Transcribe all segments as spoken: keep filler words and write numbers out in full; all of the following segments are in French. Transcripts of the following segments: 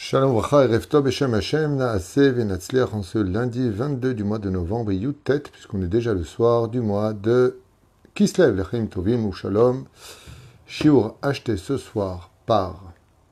Shalom Bracha, Erev Tov, Beshem Hashem, Naaseh Venatzliach, en ce lundi vingt-deux du mois de novembre, Yutet, puisqu'on est déjà le soir du mois de Kislev, L'Chaim Tovim ou Shalom. Shiur acheté ce soir par,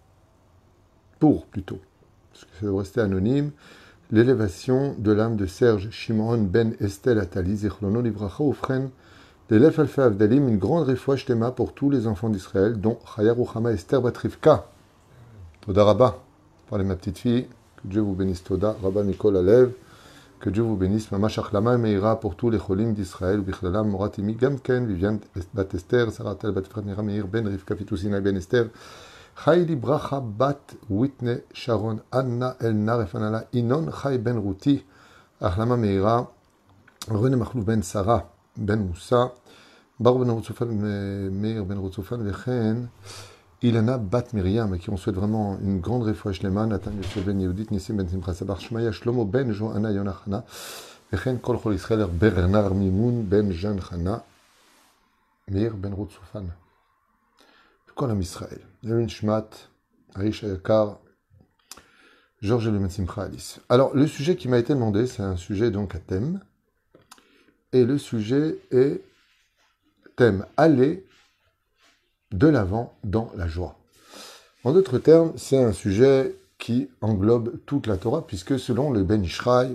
pour plutôt, parce que ça doit rester anonyme, l'élévation de l'âme de Serge Shimon Ben Estelle Atali, Zichrono Livracha Ufren, l'élève Alpha Avdalim, une grande réfouach Shtema pour tous les enfants d'Israël, dont Chaya Ruchama Esther Batrivka. Toda Rabba. Parlez ma petite fille, que Dieu vous bénisse Toda, Rabba Mikol Alev, que Dieu vous bénisse, Mama Shachlama Meira pour tous les cholim d'Israël, Bichlalam, Moratimi Gamken, Viviane Bat Esther, Saratel Bat Frat Mira Meir, Ben Rivka Fitousina Ben Esther, Chayli Bracha Bat Whitney Sharon, Anna Elna Refanala, Inon Chay Ben Ruti, Achlama Meira, René Machlou Ben Sarah, Ben Moussa, Bar Ben Routsoufan Meir Ben Routsoufan, Vechen, Ilana Bat Miriam, à qui on souhaite vraiment une grande réfouach Lema, Nathan Yosef Ben Yehudit, Nissim Ben Simcha Sabar, Shmaya Shlomo Ben Johanna Yonachana, Vechen Kol Chol Israël Bernard Mimoun Ben Jan Chana, Meir Ben Routsoufan. Kol Am Israël. Yevin Shmat, Aisha Yakar, Georges Le Ben Simcha Alice. Alors, le sujet qui m'a été demandé, c'est un sujet donc à thème. Et le sujet est thème aller de l'avant dans la joie. En d'autres termes, c'est un sujet qui englobe toute la Torah, puisque selon le Ben Ishraï,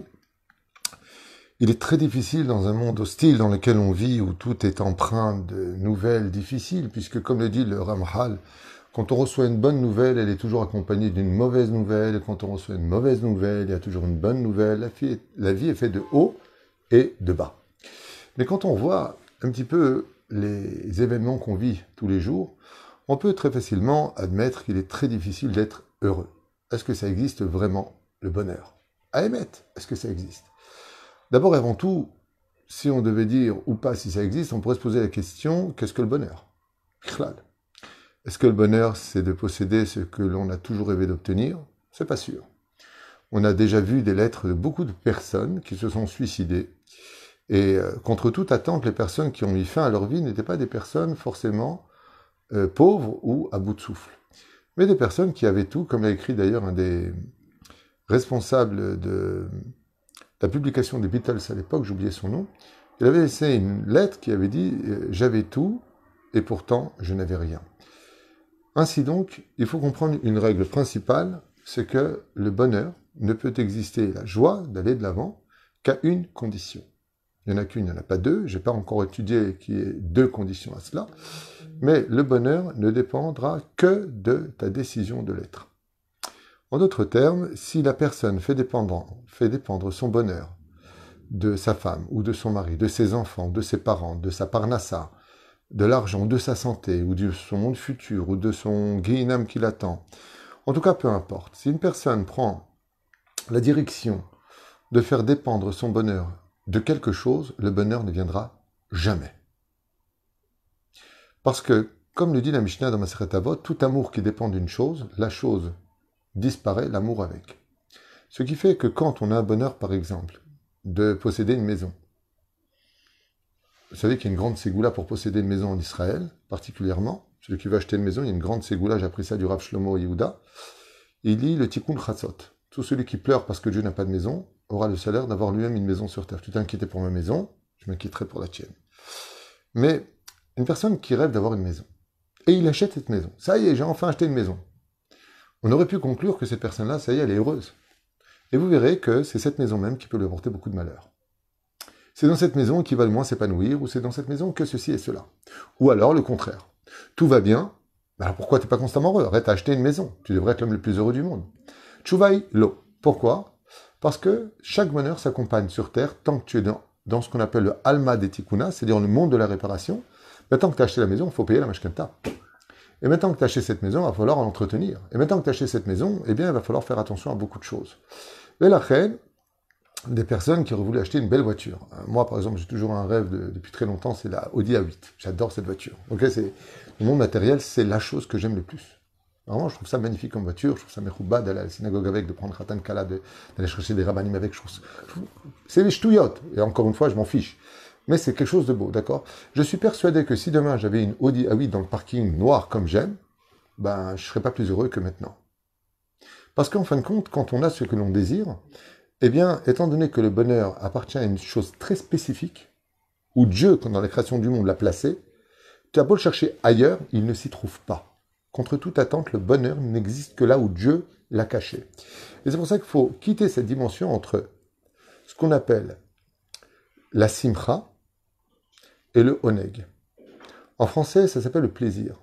il est très difficile dans un monde hostile dans lequel on vit, où tout est empreint de nouvelles difficiles, puisque comme le dit le Ramchal, quand on reçoit une bonne nouvelle, elle est toujours accompagnée d'une mauvaise nouvelle, et quand on reçoit une mauvaise nouvelle, il y a toujours une bonne nouvelle. La vie est, la vie est faite de haut et de bas. Mais quand on voit un petit peu les événements qu'on vit tous les jours, on peut très facilement admettre qu'il est très difficile d'être heureux. Est-ce que ça existe vraiment, le bonheur? À émettre, est-ce que ça existe? D'abord et avant tout, si on devait dire ou pas si ça existe, on pourrait se poser la question, qu'est-ce que le bonheur? Est-ce que le bonheur, c'est de posséder ce que l'on a toujours rêvé d'obtenir? C'est pas sûr. On a déjà vu des lettres de beaucoup de personnes qui se sont suicidées. Et euh, contre toute attente, les personnes qui ont mis fin à leur vie n'étaient pas des personnes forcément euh, pauvres ou à bout de souffle, mais des personnes qui avaient tout, comme l'a écrit d'ailleurs un des responsables de la publication des Beatles à l'époque, j'ai oublié son nom. Il avait laissé une lettre qui avait dit euh, « J'avais tout et pourtant je n'avais rien ». Ainsi donc, il faut comprendre une règle principale, c'est que le bonheur ne peut exister, la joie d'aller de l'avant, qu'à une condition. Il n'y en a qu'une, il n'y en a pas deux. Je n'ai pas encore étudié qu'il y ait deux conditions à cela. Mais le bonheur ne dépendra que de ta décision de l'être. En d'autres termes, si la personne fait dépendre, fait dépendre son bonheur de sa femme ou de son mari, de ses enfants, de ses parents, de sa parnassa, de l'argent, de sa santé, ou de son monde futur, ou de son guéinam qui l'attend, en tout cas, peu importe. Si une personne prend la direction de faire dépendre son bonheur de quelque chose, le bonheur ne viendra jamais. Parce que, comme le dit la Mishnah dans Masechet Avot, tout amour qui dépend d'une chose, la chose disparaît, l'amour avec. Ce qui fait que quand on a un bonheur, par exemple, de posséder une maison, vous savez qu'il y a une grande ségoula pour posséder une maison en Israël, particulièrement, celui qui veut acheter une maison, il y a une grande ségoula, j'ai appris ça du Rav Shlomo Yehuda, il lit le Tikkun Chatzot. Tout celui qui pleure parce que Dieu n'a pas de maison aura le salaire d'avoir lui-même une maison sur terre. Tu t'es inquiété pour ma maison, je m'inquiéterai pour la tienne. Mais une personne qui rêve d'avoir une maison, et il achète cette maison, ça y est, j'ai enfin acheté une maison. On aurait pu conclure que cette personne-là, ça y est, elle est heureuse. Et vous verrez que c'est cette maison même qui peut lui apporter beaucoup de malheur. C'est dans cette maison qu'il va le moins s'épanouir, ou c'est dans cette maison que ceci et cela. Ou alors le contraire. Tout va bien, alors pourquoi tu n'es pas constamment heureux? Arrête d'acheter une maison, tu devrais être l'homme le plus heureux du monde. Tchouvaï lo. Pourquoi? Parce que chaque bonheur s'accompagne sur terre tant que tu es dans, dans ce qu'on appelle le Alma des Tikuna, c'est-à-dire le monde de la réparation. Maintenant que tu as acheté la maison, il faut payer la mashkenta. Et maintenant que tu as acheté cette maison, il va falloir l'entretenir. Et maintenant que tu as acheté cette maison, eh bien, il va falloir faire attention à beaucoup de choses. Et la reine, des personnes qui auraient voulu acheter une belle voiture. Moi, par exemple, j'ai toujours un rêve de, depuis très longtemps, c'est la Audi A huit. J'adore cette voiture. Okay, c'est, le monde matériel, c'est la chose que j'aime le plus. Vraiment, je trouve ça magnifique comme voiture, je trouve ça mechouba d'aller à la synagogue avec, de prendre Khatan Kala, de, d'aller chercher des rabbanim avec, je trouve, je trouve c'est des ch'touillottes, et encore une fois, je m'en fiche. Mais c'est quelque chose de beau, d'accord? Je suis persuadé que si demain j'avais une Audi A huit dans le parking noir comme j'aime, ben, je serais pas plus heureux que maintenant. Parce qu'en fin de compte, quand on a ce que l'on désire, eh bien, étant donné que le bonheur appartient à une chose très spécifique, où Dieu, quand dans la création du monde, l'a placé, tu as beau le chercher ailleurs, il ne s'y trouve pas. Contre toute attente, le bonheur n'existe que là où Dieu l'a caché. Et c'est pour ça qu'il faut quitter cette dimension entre ce qu'on appelle la simcha et le oneg. En français, ça s'appelle le plaisir.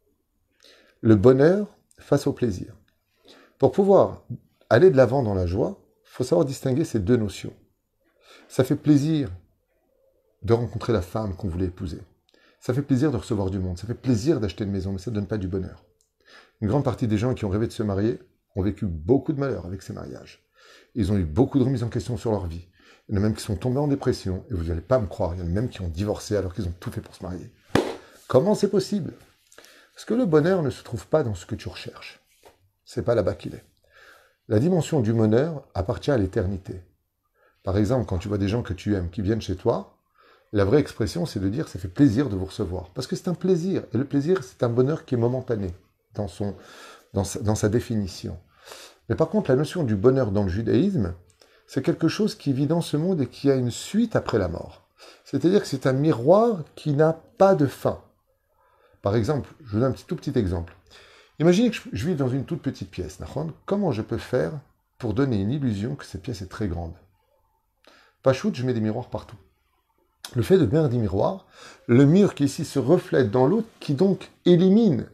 Le bonheur face au plaisir. Pour pouvoir aller de l'avant dans la joie, il faut savoir distinguer ces deux notions. Ça fait plaisir de rencontrer la femme qu'on voulait épouser. Ça fait plaisir de recevoir du monde. Ça fait plaisir d'acheter une maison, mais ça ne donne pas du bonheur. Une grande partie des gens qui ont rêvé de se marier ont vécu beaucoup de malheur avec ces mariages. Ils ont eu beaucoup de remises en question sur leur vie. Il y en a même qui sont tombés en dépression, et vous n'allez pas me croire, il y en a même qui ont divorcé alors qu'ils ont tout fait pour se marier. Comment c'est possible? Parce que le bonheur ne se trouve pas dans ce que tu recherches. C'est pas là-bas qu'il est. La dimension du bonheur appartient à l'éternité. Par exemple, quand tu vois des gens que tu aimes qui viennent chez toi, la vraie expression, c'est de dire « ça fait plaisir de vous recevoir ». Parce que c'est un plaisir. Et le plaisir, c'est un bonheur qui est momentané dans, son, dans, sa, dans sa définition. Mais par contre, la notion du bonheur dans le judaïsme, c'est quelque chose qui vit dans ce monde et qui a une suite après la mort. C'est-à-dire que c'est un miroir qui n'a pas de fin. Par exemple, je vous donne un petit, tout petit exemple. Imaginez que je vis dans une toute petite pièce. Comment je peux faire pour donner une illusion que cette pièce est très grande? Pas shoot, je mets des miroirs partout. Le fait de mettre des miroirs, le mur qui ici se reflète dans l'autre, qui donc élimine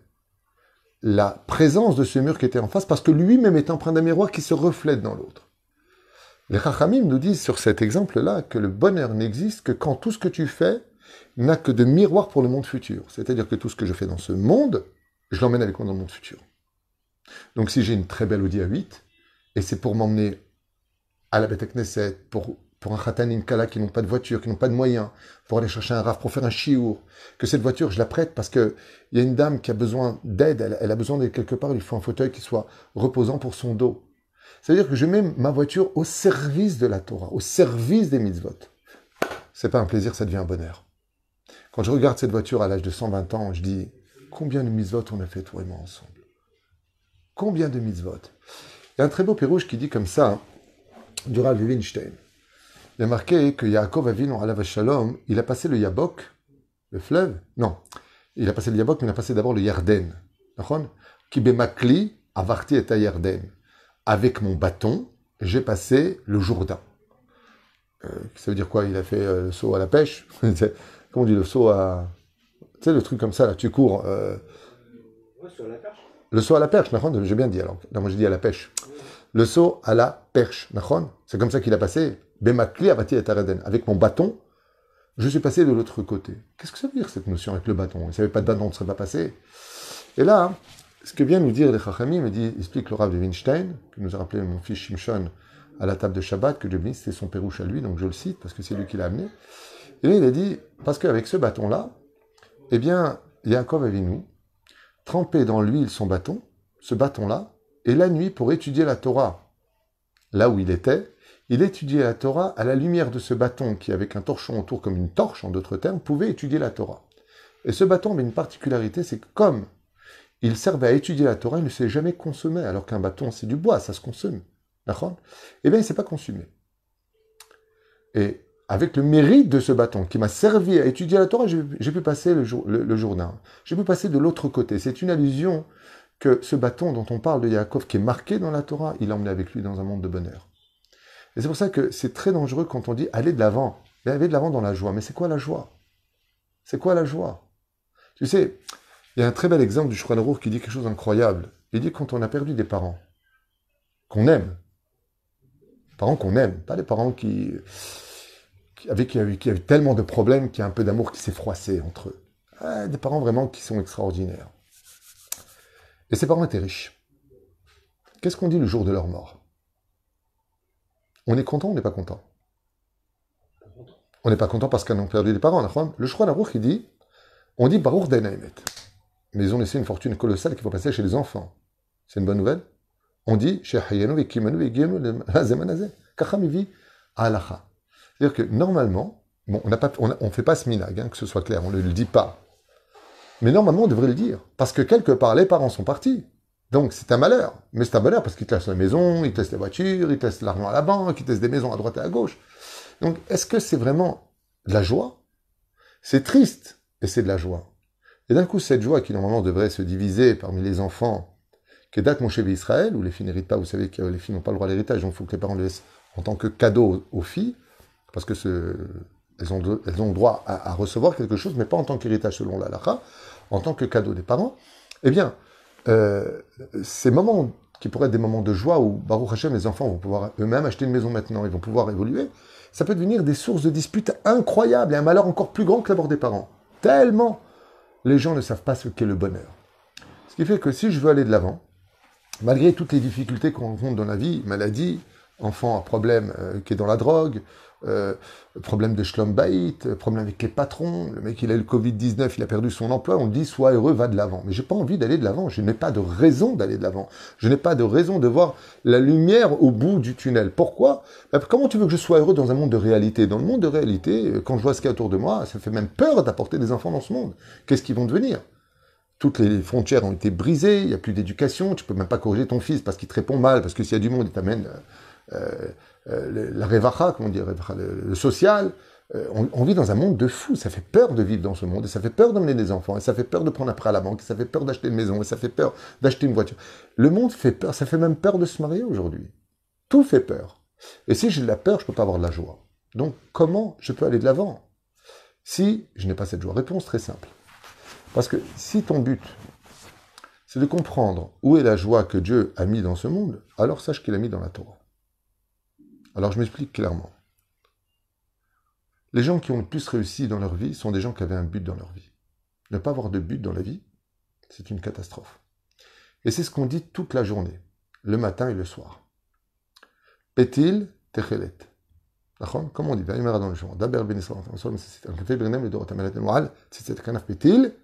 la présence de ce mur qui était en face, parce que lui-même est empreint d'un miroir qui se reflète dans l'autre. Les Chachamim nous disent sur cet exemple-là que le bonheur n'existe que quand tout ce que tu fais n'a que de miroir pour le monde futur. C'est-à-dire que tout ce que je fais dans ce monde, je l'emmène avec moi dans le monde futur. Donc si j'ai une très belle Audi A huit, et c'est pour m'emmener à la Beth Knesset, pour, pour un Khatan et une Kala qui n'ont pas de voiture, qui n'ont pas de moyens, pour aller chercher un Rav, pour faire un chiour, que cette voiture, je la prête parce qu'il y a une dame qui a besoin d'aide, elle, elle a besoin d'être quelque part, il faut un fauteuil qui soit reposant pour son dos. C'est-à-dire que je mets ma voiture au service de la Torah, au service des mitzvot. C'est pas un plaisir, ça devient un bonheur. Quand je regarde cette voiture à l'âge de cent vingt ans, je dis, combien de mitzvot on a fait toi et moi ensemble? Combien de mitzvot? Il y a un très beau pirouche qui dit comme ça, hein, du Rav Levinstein. Il a marqué que Yaakov Avinu alav shalom, il a passé le Yabok, le fleuve, non, il a passé le Yabok, mais il a passé d'abord le Yarden. Ki bemakli avarti et Yarden. Avec mon bâton, j'ai passé le Jourdain. Euh, ça veut dire quoi? Il a fait euh, le saut à la pêche. Comment on dit le saut à... Tu sais, le truc comme ça, là, tu cours... Euh... Ouais, sur la perche. Le saut à la perche, j'ai bien dit alors. Non, moi j'ai dit à la pêche. Le saut à la perche, c'est comme ça qu'il a passé. Bemakli avati et Yarden. Avec mon bâton, je suis passé de l'autre côté. Qu'est-ce que ça veut dire cette notion avec le bâton? Il ne savait pas de bâton, on ne serait pas passé. Et là... Ce que vient nous dire les Chachamim, me dit, explique le Rav Levinstein, que nous a rappelé mon fils Shimshon à la table de Shabbat, que Dieu bénisse, c'était son pérouche à lui, donc je le cite, parce que c'est lui qui l'a amené. Et là, il a dit, parce qu'avec ce bâton-là, eh bien, Yaakov Avinu trempait dans l'huile son bâton, ce bâton-là, et la nuit, pour étudier la Torah, là où il était, il étudiait la Torah à la lumière de ce bâton qui, avec un torchon autour comme une torche, en d'autres termes, pouvait étudier la Torah. Et ce bâton avait une particularité, c'est que comme il servait à étudier la Torah, il ne s'est jamais consommé, alors qu'un bâton, c'est du bois, ça se consomme. D'accord? Eh bien, il ne s'est pas consumé. Et avec le mérite de ce bâton qui m'a servi à étudier la Torah, j'ai, j'ai pu passer le, jour, le, le Jourdain. J'ai pu passer de l'autre côté. C'est une allusion que ce bâton dont on parle de Yaakov, qui est marqué dans la Torah, il l'a emmené avec lui dans un monde de bonheur. Et c'est pour ça que c'est très dangereux quand on dit « aller de l'avant ». Mais aller de l'avant dans la joie. Mais c'est quoi la joie? C'est quoi la joie? Tu sais... Il y a un très bel exemple du Shulchan Aruch qui dit quelque chose d'incroyable. Il dit quand on a perdu des parents, qu'on aime, parents qu'on aime, pas des parents qui, qui, avec qui il y a eu, qui a eu tellement de problèmes qu'il y a un peu d'amour qui s'est froissé entre eux. Ah, des parents vraiment qui sont extraordinaires. Et ces parents étaient riches. Qu'est-ce qu'on dit le jour de leur mort? On est content ou on n'est pas content? On n'est pas content parce qu'on a perdu des parents. Le Shulchan Aruch, il dit, on dit Baruch Denaïmet. Mais ils ont laissé une fortune colossale qu'il faut passer chez les enfants. C'est une bonne nouvelle? On dit chez Hayanu et Kimanu et Giyanu Zemanazé. Kachamivi Alacha. C'est-à-dire que normalement, bon, on ne on, on fait pas ce minag, hein, que ce soit clair, on ne le dit pas. Mais normalement, on devrait le dire. Parce que quelque part, les parents sont partis. Donc c'est un malheur, mais c'est un bonheur parce qu'il te laisse la maison, il te laisse la voiture, il te laisse l'argent à la banque, il te laisse des maisons à droite et à gauche. Donc est-ce que c'est vraiment de la joie? C'est triste, et c'est de la joie. Et d'un coup, cette joie qui normalement devrait se diviser parmi les enfants, que date mon chef Israël, où les filles n'héritent pas, vous savez que les filles n'ont pas le droit à l'héritage, donc il faut que les parents le laissent en tant que cadeau aux filles, parce que ce, elles, ont, elles ont droit à, à recevoir quelque chose, mais pas en tant qu'héritage selon la halakha, en tant que cadeau des parents. Eh bien, euh, ces moments qui pourraient être des moments de joie où, Baruch Hashem, les enfants vont pouvoir eux-mêmes acheter une maison maintenant, ils vont pouvoir évoluer, ça peut devenir des sources de disputes incroyables et un malheur encore plus grand que la mort des parents. Tellement les gens ne savent pas ce qu'est le bonheur. Ce qui fait que si je veux aller de l'avant, malgré toutes les difficultés qu'on rencontre dans la vie, maladie, enfant à problème euh, qui est dans la drogue, euh, problème de shlom bayit, problème avec les patrons, le mec il a eu le covid dix-neuf, il a perdu son emploi, on dit sois heureux, va de l'avant. Mais j'ai pas envie d'aller de l'avant, je n'ai pas de raison d'aller de l'avant. Je n'ai pas de raison de voir la lumière au bout du tunnel. Pourquoi? Ben, comment tu veux que je sois heureux dans un monde de réalité? Dans le monde de réalité, quand je vois ce qu'il y a autour de moi, ça fait même peur d'apporter des enfants dans ce monde. Qu'est-ce qu'ils vont devenir? Toutes les frontières ont été brisées, il n'y a plus d'éducation, tu ne peux même pas corriger ton fils parce qu'il te répond mal, parce que s'il y a du monde, il t'amène euh, euh, la revacha, comment dire, le, le social. Euh, on, on vit dans un monde de fous, ça fait peur de vivre dans ce monde, et ça fait peur d'emmener des enfants, et ça fait peur de prendre un prêt à la banque, et ça fait peur d'acheter une maison, et ça fait peur d'acheter une voiture. Le monde fait peur, ça fait même peur de se marier aujourd'hui. Tout fait peur. Et si j'ai de la peur, je ne peux pas avoir de la joie. Donc comment je peux aller de l'avant si je n'ai pas cette joie? Réponse très simple. Parce que si ton but, c'est de comprendre où est la joie que Dieu a mis dans ce monde, alors sache qu'il a mis dans la Torah. Alors je m'explique clairement. Les gens qui ont le plus réussi dans leur vie sont des gens qui avaient un but dans leur vie. Ne pas avoir de but dans la vie, c'est une catastrophe. Et c'est ce qu'on dit toute la journée, le matin et le soir. Petil techelet. Comme on dit, dans le jour. D'abord, ben Israël, c'est un café, ben le dorot amalet noal, c'est un canaf petil.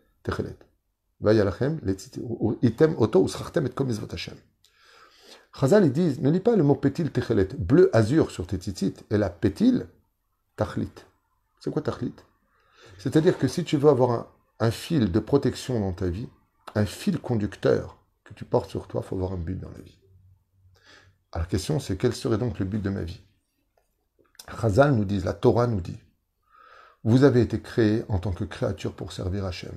Chazal, ils disent, ne lis pas le mot pétil techelet, bleu azur sur tes tzitzit, et la pétil, tachlit. C'est quoi tachlit? C'est-à-dire que si tu veux avoir un, un fil de protection dans ta vie, un fil conducteur que tu portes sur toi, il faut avoir un but dans la vie. Alors la question, c'est quel serait donc le but de ma vie? Chazal nous dit, la Torah nous dit, vous avez été créés en tant que créature pour servir Hachem.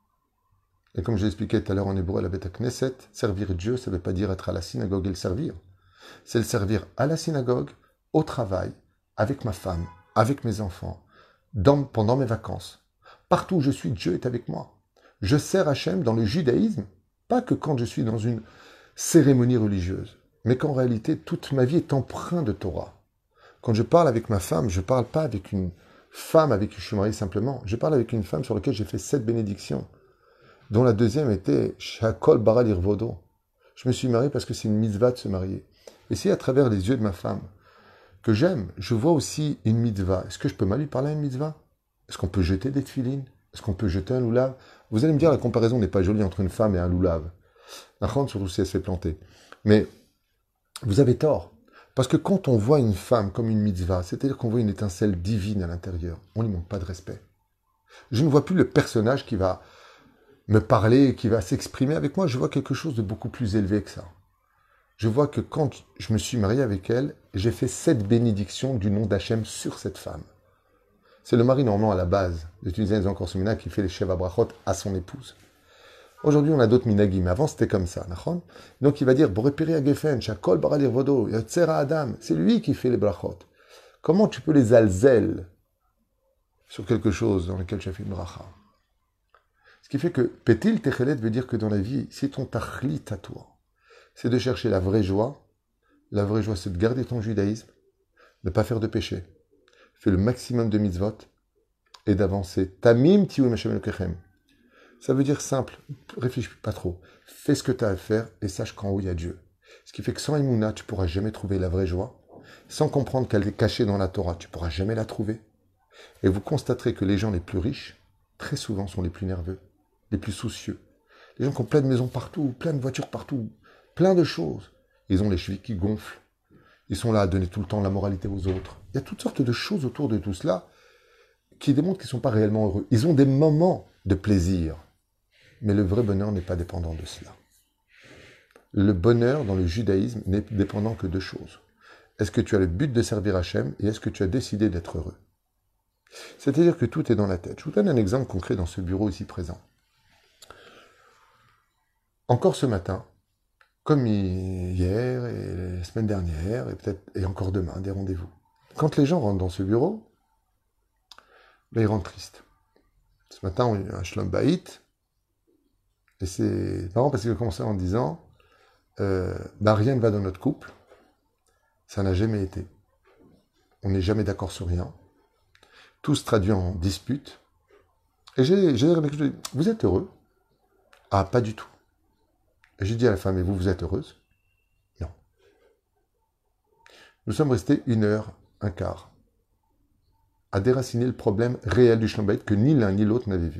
Et comme je l'expliquais tout à l'heure en hébreu à la Beth Knesset, servir Dieu, ça ne veut pas dire être à la synagogue et le servir. C'est le servir à la synagogue, au travail, avec ma femme, avec mes enfants, dans, pendant mes vacances. Partout où je suis, Dieu est avec moi. Je sers Hachem dans le judaïsme, pas que quand je suis dans une cérémonie religieuse, mais qu'en réalité, toute ma vie est empreinte de Torah. Quand je parle avec ma femme, je ne parle pas avec une femme avec qui je suis marié simplement. Je parle avec une femme sur laquelle j'ai fait sept bénédictions, dont la deuxième était Shakol Baral Irvodo. Je me suis marié parce que c'est une mitzvah de se marier. Et si à travers les yeux de ma femme, que j'aime, je vois aussi une mitzvah, est-ce que je peux mal lui parler à une mitzvah? Est-ce qu'on peut jeter des tefilines? Est-ce qu'on peut jeter un loulav? Vous allez me dire, la comparaison n'est pas jolie entre une femme et un loulav. Surtout si elle se fait planter. Mais vous avez tort. Parce que quand on voit une femme comme une mitzvah, c'est-à-dire qu'on voit une étincelle divine à l'intérieur, on ne lui manque pas de respect. Je ne vois plus le personnage qui va me parler, qui va s'exprimer avec moi, je vois quelque chose de beaucoup plus élevé que ça. Je vois que quand je me suis marié avec elle, j'ai fait sept bénédictions du nom d'Hachem sur cette femme. C'est le mari normalement à la base, d'utiliser les encore Semina qui fait les Sheva Brachot à son épouse. Aujourd'hui, on a d'autres minagim, mais avant c'était comme ça. Donc il va dire, Borepiri Agefen, Shakol Baralir Vodo, Yatzera Adam, c'est lui qui fait les brachot. Comment tu peux les alzel sur quelque chose dans lequel tu as fait une bracha? Ce qui fait que Petil Techelet veut dire que dans la vie, c'est ton tachlit à toi. C'est de chercher la vraie joie. La vraie joie, c'est de garder ton judaïsme, de ne pas faire de péché. Fais le maximum de mitzvot et d'avancer. Tamim tiou Hashem Elokechem. Ça veut dire simple, réfléchis pas trop. Fais ce que tu as à faire et sache qu'en haut, il y a Dieu. Ce qui fait que sans Emouna, tu ne pourras jamais trouver la vraie joie. Sans comprendre qu'elle est cachée dans la Torah, tu ne pourras jamais la trouver. Et vous constaterez que les gens les plus riches, très souvent, sont les plus nerveux, les plus soucieux. Les gens qui ont plein de maisons partout, plein de voitures partout, plein de choses. Ils ont les chevilles qui gonflent. Ils sont là à donner tout le temps la moralité aux autres. Il y a toutes sortes de choses autour de tout cela qui démontrent qu'ils ne sont pas réellement heureux. Ils ont des moments de plaisir. Mais le vrai bonheur n'est pas dépendant de cela. le bonheur dans le judaïsme n'est dépendant que de deux choses. Est-ce que tu as le but de servir Hachem et est-ce que tu as décidé d'être heureux? C'est-à-dire que tout est dans la tête. Je vous donne un exemple concret dans ce bureau ici présent. Encore ce matin, comme hier et la semaine dernière, et peut-être et encore demain, des rendez-vous. Quand les gens rentrent dans ce bureau, ben ils rentrent tristes. Ce matin, on a eu un shlom baït, et c'est marrant parce qu'il a commencé en disant euh, ben rien ne va dans notre couple, ça n'a jamais été. On n'est jamais d'accord sur rien. Tout se traduit en dispute. Et j'ai dit, vous êtes heureux? Ah, pas du tout. Et j'ai dit à la femme, et vous, vous êtes heureuse? Non. Nous sommes restés une heure, un quart, à déraciner le problème réel du shlom baït que ni l'un ni l'autre n'avait vu.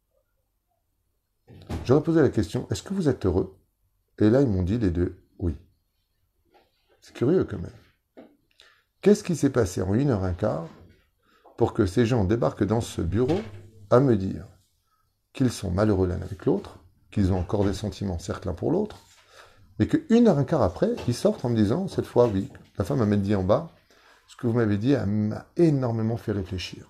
J'aurais posé la question, est-ce que vous êtes heureux? Et là, ils m'ont dit, les deux, oui. C'est curieux quand même. Qu'est-ce qui s'est passé en une heure, un quart pour que ces gens débarquent dans ce bureau à me dire qu'ils sont malheureux l'un avec l'autre, qu'ils ont encore des sentiments certes l'un pour l'autre, mais qu'une heure, un quart après, ils sortent en me disant, cette fois, oui, la femme m'a dit en bas, ce que vous m'avez dit m'a énormément fait réfléchir.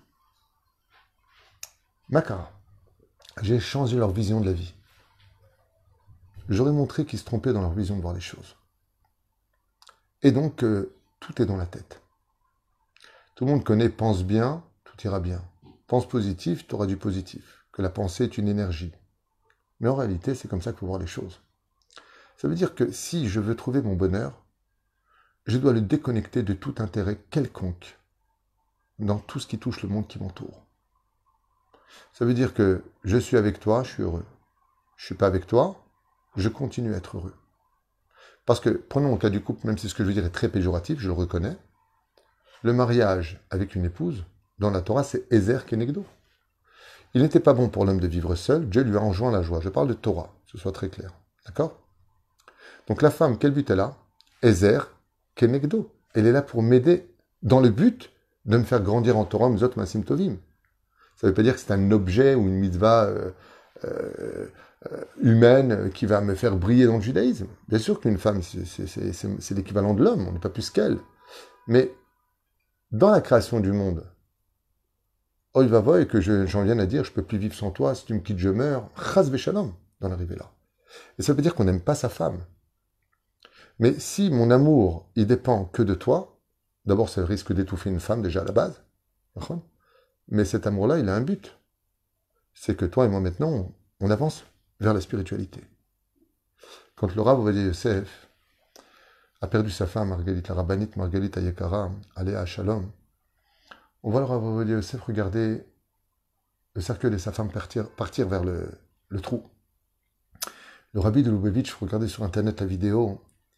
Makara, j'ai changé leur vision de la vie. J'aurais montré qu'ils se trompaient dans leur vision de voir les choses. Et donc, euh, tout est dans la tête. Tout le monde connaît « pense bien, tout ira bien ». Pense positif, tu auras du positif. Que la pensée est une énergie. Mais en réalité, c'est comme ça qu'il faut voir les choses. Ça veut dire que si je veux trouver mon bonheur, je dois le déconnecter de tout intérêt quelconque dans tout ce qui touche le monde qui m'entoure. Ça veut dire que je suis avec toi, je suis heureux. Je ne suis pas avec toi, je continue à être heureux. Parce que, prenons le cas du couple, même si ce que je veux dire est très péjoratif, je le reconnais, le mariage avec une épouse, dans la Torah, c'est Ezer Kenegdo. Il n'était pas bon pour l'homme de vivre seul, Dieu lui a enjoint la joie. Je parle de Torah, que ce soit très clair. D'accord? Donc la femme, quel but elle a? Ezer Kenegdo. Elle est là pour m'aider dans le but de me faire grandir en Torah, Mzot Masim Tovim. Ça ne veut pas dire que c'est un objet ou une mitzvah euh, euh, euh, humaine qui va me faire briller dans le judaïsme. Bien sûr qu'une femme, c'est, c'est, c'est, c'est, c'est l'équivalent de l'homme, on n'est pas plus qu'elle. Mais dans la création du monde, oh, il va voir et que je, j'en vienne à dire, je ne peux plus vivre sans toi, si tu me quittes, je meurs. Chas v'shalom, dans l'arrivée là. Et ça veut dire qu'on n'aime pas sa femme. Mais si mon amour, il dépend que de toi, d'abord, ça risque d'étouffer une femme déjà à la base. Mais cet amour-là, il a un but. C'est que toi et moi, maintenant, on, on avance vers la spiritualité. Quand le Rav Ovadia Yosef a perdu sa femme, Margalit, la rabbinite Margalit Ayekara, Aléa Shalom, on voit le Rav Ovadia Yosef regarder le cercueil de sa femme partir, partir vers le, le trou. Le rabbi de Lubavitch regardait sur internet la vidéo.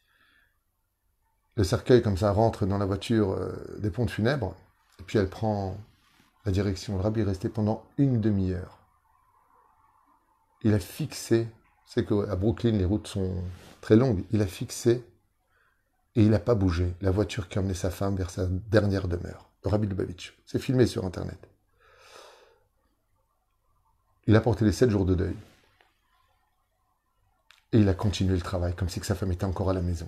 Le cercueil, comme ça, rentre dans la voiture euh, des pompes funèbres, et puis elle prend la direction. Le rabbi est resté pendant une demi-heure. Il a fixé, c'est qu'à Brooklyn, les routes sont très longues, il a fixé et il n'a pas bougé la voiture qui a emmené sa femme vers sa dernière demeure. Le rabbi de Lubavitch. C'est filmé sur internet. Il a porté les sept jours de deuil. Et il a continué le travail, comme si que sa femme était encore à la maison.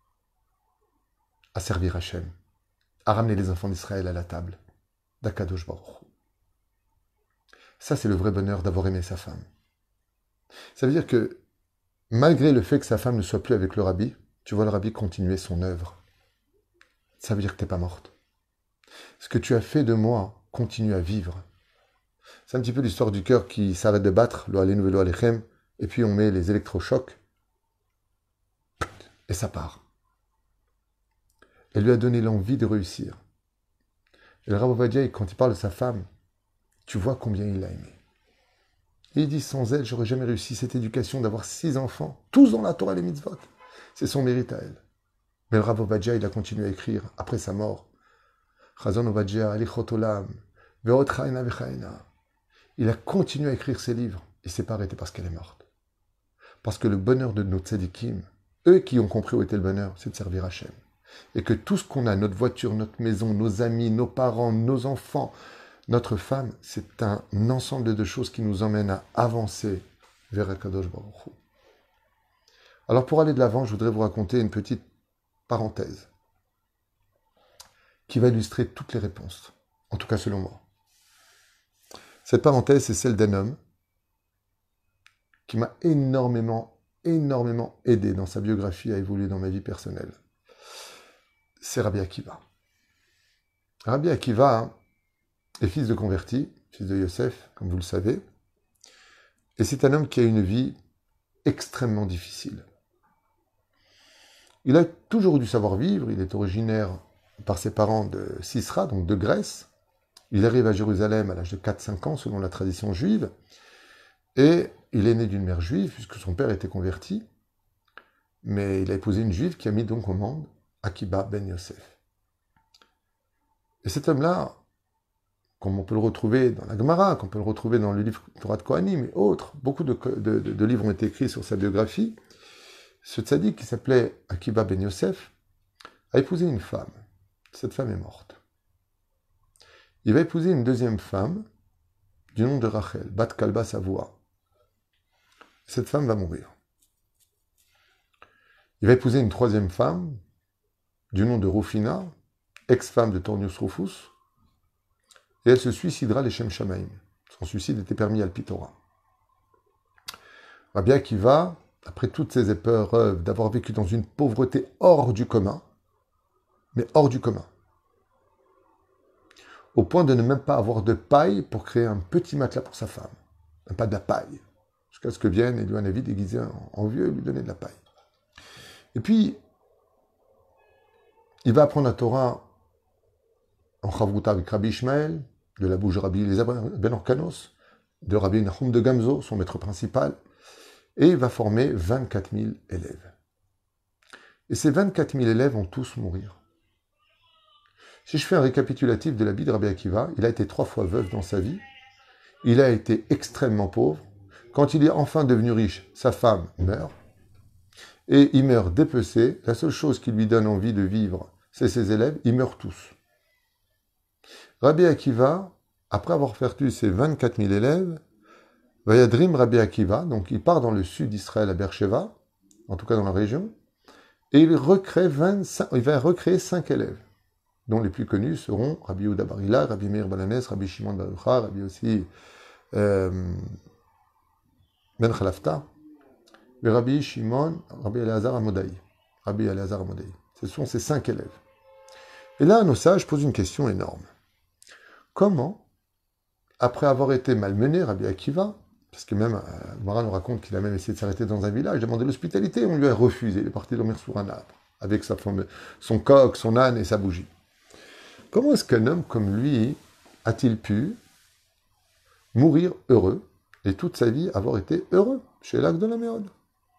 À servir Hachem, à ramener les enfants d'Israël à la table d'Akadosh Baruch Hu. Ça, c'est le vrai bonheur d'avoir aimé sa femme. Ça veut dire que, malgré le fait que sa femme ne soit plus avec le rabbi, tu vois le rabbi continuer son œuvre. Ça veut dire que tu n'es pas morte. Ce que tu as fait de moi continue à vivre. C'est un petit peu l'histoire du cœur qui s'arrête de battre, lo alenu velo alechem, et puis on met les électrochocs, et ça part. Elle lui a donné l'envie de réussir. Et le Rav Ovadia, quand il parle de sa femme, tu vois combien il l'a aimé. Et il dit, sans elle, j'aurais jamais réussi cette éducation d'avoir six enfants, tous dans la Torah et les mitzvot. C'est son mérite à elle. Mais le Rav Ovadia, il a continué à écrire, après sa mort, Chazon Ovadia, Alichot Olam, Ve'ot Chayna Ve'chayna. Il a continué à écrire ses livres. Il ne s'est pas arrêté parce qu'elle est morte. Parce que le bonheur de nos tzadikim, eux qui ont compris où était le bonheur, c'est de servir Hachem. Et que tout ce qu'on a, notre voiture, notre maison, nos amis, nos parents, nos enfants, notre femme, c'est un ensemble de choses qui nous emmènent à avancer vers Akadosh Baruch Hu. Alors pour aller de l'avant, je voudrais vous raconter une petite parenthèse qui va illustrer toutes les réponses, en tout cas selon moi. Cette parenthèse, c'est celle d'un homme qui m'a énormément, énormément aidé dans sa biographie à évoluer dans ma vie personnelle. C'est Rabbi Akiva. Rabbi Akiva est fils de converti, fils de Yosef, comme vous le savez, et c'est un homme qui a une vie extrêmement difficile. Il a toujours eu du savoir-vivre, il est originaire par ses parents de Sisra, donc de Grèce. Il arrive à Jérusalem à l'âge de quatre cinq ans, selon la tradition juive, et il est né d'une mère juive, puisque son père était converti, mais il a épousé une juive qui a mis donc au monde Akiba ben Yosef. Et cet homme-là, comme on peut le retrouver dans la Gemara, qu'on peut le retrouver dans le livre Torah de Kohanim et autres, beaucoup de, de, de, de livres ont été écrits sur sa biographie, ce tzaddik qui s'appelait Akiba ben Yosef a épousé une femme. Cette femme est morte. Il va épouser une deuxième femme du nom de Rachel, Bat Kalba Savoua. Cette femme va mourir. Il va épouser une troisième femme du nom de Rufina, ex-femme de Tornius Rufus, et elle se suicidera les Shem Shamaim. Son suicide était permis à l'Pitora. Rabbi Akiva, après toutes ces épreuves d'avoir vécu dans une pauvreté hors du commun, mais hors du commun, au point de ne même pas avoir de paille pour créer un petit matelas pour sa femme, même pas de la paille, jusqu'à ce que vienne Eliyahu Hanavi déguisé en, en vieux et lui donner de la paille. Et puis, il va apprendre la Torah en Chavruta avec Rabbi Ishmael, de la bouche de Rabbi Eliezer ben Orkanos, de Rabbi Nahum de Gamzo, son maître principal, et il va former vingt-quatre mille élèves. Et ces vingt-quatre mille élèves vont tous mourir. Si je fais un récapitulatif de la vie de Rabbi Akiva, il a été trois fois veuf dans sa vie, il a été extrêmement pauvre. Quand il est enfin devenu riche, sa femme meurt, et il meurt dépecé. La seule chose qui lui donne envie de vivre, c'est ses élèves, ils meurent tous. Rabbi Akiva, après avoir perdu ses vingt-quatre mille élèves, va yadrim Rabbi Akiva, donc il part dans le sud d'Israël à Beersheva, en tout cas dans la région, et il, recrée vingt-cinq, il va recréer cinq élèves, dont les plus connus seront Rabbi Yehuda bar Hillel, Rabbi Meir Balanes, Rabbi Shimon bar Yochai, Rabbi aussi euh, Ben Chalafta, et Rabbi Shimon, Rabbi Elazar Amodai. Rabbi Elazar Amodai. Ce sont ces cinq élèves. Et là, nos sages posent une question énorme. Comment, après avoir été malmené, Rabbi Akiva, parce que même, euh, Mara nous raconte qu'il a même essayé de s'arrêter dans un village, demandé l'hospitalité, on lui a refusé, il est parti dormir sur un arbre, avec sa femme, son coq, son âne et sa bougie. Comment est-ce qu'un homme comme lui a-t-il pu mourir heureux, et toute sa vie avoir été heureux, chez l'Arc de la Méode?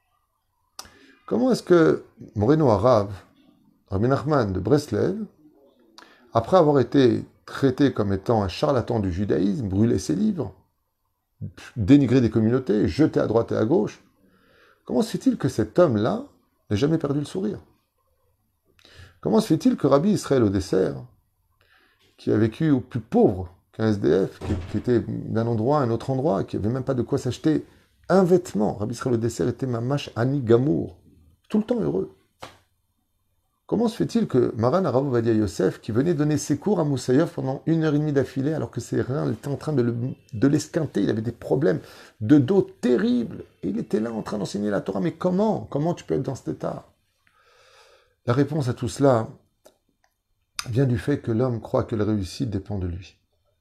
Comment est-ce que Moreno Arav, Rabbi Nachman de Breslev, après avoir été traité comme étant un charlatan du judaïsme, brûlé ses livres, dénigré des communautés, jeté à droite et à gauche, comment se fait-il que cet homme-là n'ait jamais perdu le sourire? Comment se fait-il que Rabbi Israël au dessert, qui a vécu au plus pauvre qu'un S D F, qui, qui était d'un endroit à un autre endroit, qui n'avait même pas de quoi s'acheter un vêtement, Rabbi Israël au dessert était mamash ani gamour, tout le temps heureux. Comment se fait-il que Maran Arav Ovadia Yosef, qui venait donner ses cours à Moussaïev pendant une heure et demie d'affilée, alors que ses reins étaient en train de, le, de l'esquinter, il avait des problèmes de dos terribles, et il était là en train d'enseigner la Torah, mais comment? Comment tu peux être dans cet état? La réponse à tout cela vient du fait que l'homme croit que la réussite dépend de lui.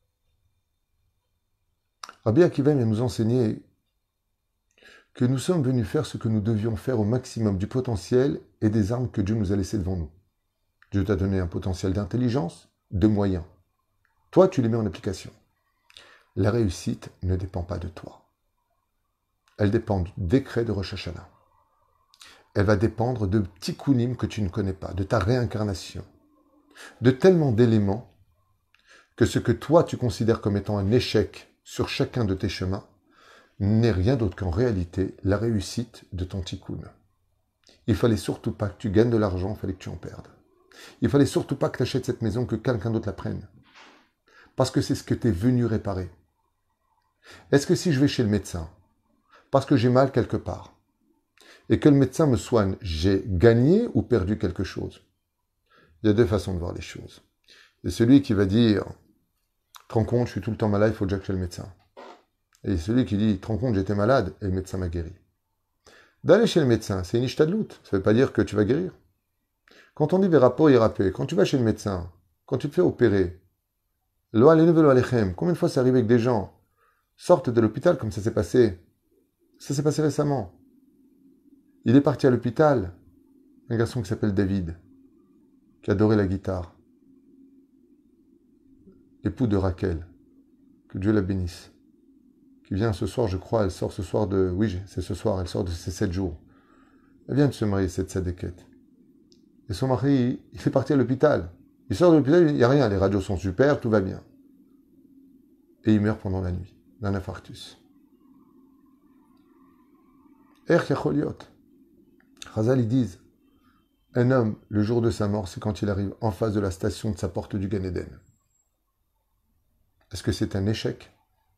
Rabbi Akiva vient nous enseigner que nous sommes venus faire ce que nous devions faire au maximum du potentiel et des armes que Dieu nous a laissées devant nous. Dieu t'a donné un potentiel d'intelligence, de moyens. Toi, tu les mets en application. La réussite ne dépend pas de toi. Elle dépend du décret de Rosh Hashanah. Elle va dépendre de tikkunim que tu ne connais pas, de ta réincarnation, de tellement d'éléments que ce que toi tu considères comme étant un échec sur chacun de tes chemins n'est rien d'autre qu'en réalité la réussite de ton tikkun. Il fallait surtout pas que tu gagnes de l'argent, il fallait que tu en perdes. Il fallait surtout pas que tu achètes cette maison, que quelqu'un d'autre la prenne. Parce que c'est ce que tu es venu réparer. Est-ce que si je vais chez le médecin, parce que j'ai mal quelque part, et que le médecin me soigne, j'ai gagné ou perdu quelque chose? Il y a deux façons de voir les choses. Il y a celui qui va dire, te rends compte, je suis tout le temps malade, il faut déjà que je le médecin. Et celui qui dit, te rends compte, j'étais malade, et le médecin m'a guéri. D'aller chez le médecin, c'est une ishtadlout. Ça ne veut pas dire que tu vas guérir. Quand on dit verapo, irapé, quand tu vas chez le médecin, quand tu te fais opérer, lo alenu velo alechem, combien de fois c'est arrivé que des gens sortent de l'hôpital comme ça s'est passé? Ça s'est passé récemment. Il est parti à l'hôpital, un garçon qui s'appelle David, qui adorait la guitare, époux de Rachel, que Dieu la bénisse, qui vient ce soir, je crois, elle sort ce soir de... Oui, c'est ce soir, elle sort de ses sept jours. Elle vient de se marier, cette sadéquette. Et son mari, il est parti à l'hôpital. Il sort de l'hôpital, il n'y a rien, les radios sont super, tout va bien. Et il meurt pendant la nuit, d'un infarctus. Er Yacholiot. Chazal, ils disent, un homme, le jour de sa mort, c'est quand il arrive en face de la station de sa porte du Gan Eden. Est-ce que c'est un échec?